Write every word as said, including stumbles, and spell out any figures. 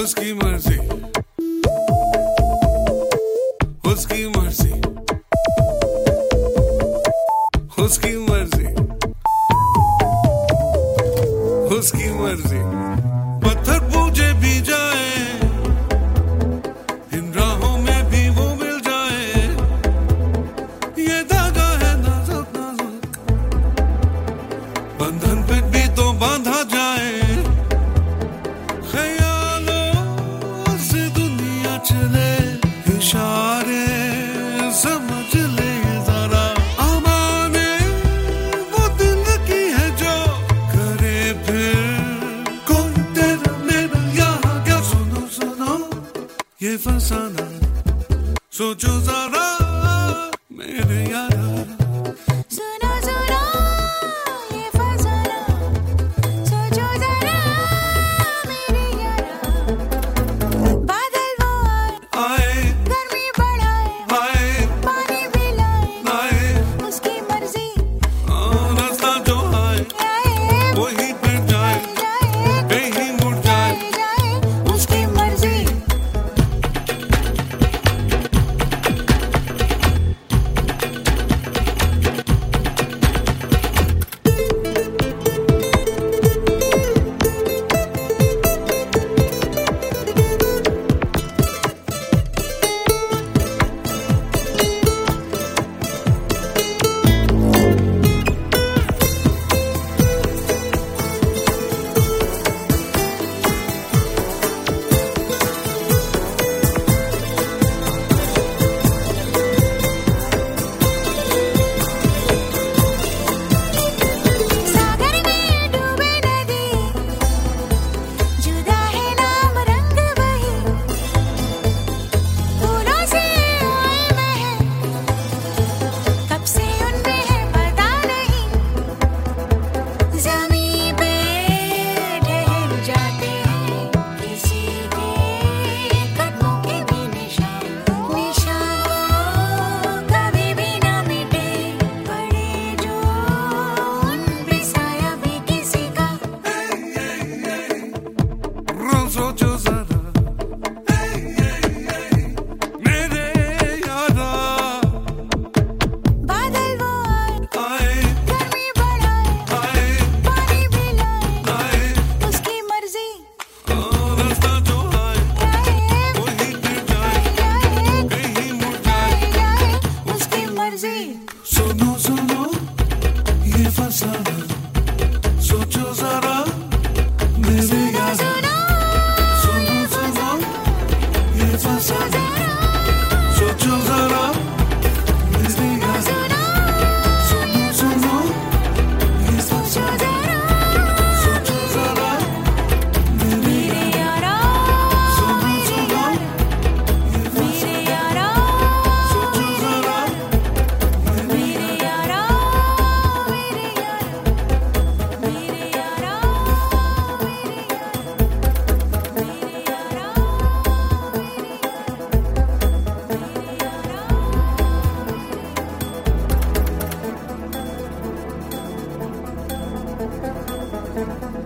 उसकी मर्जी, उसकी मर्जी, उसकी मर्जी, उसकी मर्जी। पत्थर पूजे भी जाए, इन राहों में भी वो मिल जाए। ये धागा है नाजुक नाजुक, बंधन पे भी तो बांधा जाए। ख्यालों से दुनिया चले, इशारे समझ ले जरा। अमाने वो दिल की है जो करे फिर कोई तेरा मेरा यहाँ क्या। सुनो सुनो ये फसाना, सोचो जरा मेरे यारा। सुनो सुनो ये फसाना, सोचो जरा मेरे यारा। बादल वो आए, आए गर्मी बढ़ाए, आए पानी भी लाए, आए, उसकी मर्जी। रास्ता जो आए आए वही पे जाए, जाए, कहीं मुड़ जाए। जाए उसकी मर्जी। सागर में डूबे नदी, जुदा है नाम रंग वही। फूलों से आए महक, कब से उनमें है पता नहीं। ज़मीं पे ठहर जाते हैं, किसी के कदमों के भी निशान। निशान कभी भी ना मिटे, पड़े जो उन पे साया भी किसी का। सोचो जरा मेरे यारा। बादल वो आए, आए गर्मी बढ़ाए, आए पानी भी लाए, आए, उसकी मर्जी। रास्ता जो आए आए वही पे जाए, जाए, कहीं मुड़ जाए। जाए उसकी मर्जी। सुनो सुनो ये फसाना, सोचो जरा मेरे यारा। सुनो सुनो सुनो ये फसाना, सोचो जरा मेरे यारा। सुनो सुनो ये फसाना, सोचो जरा मेरे यारा। यारा सुनो सुनो ये मेरे फसाना, यारा, सोचो जरा मेरे मेरे यारा, मेरे यारा, मेरे यारा, मेरे यारा, मेरे यारा।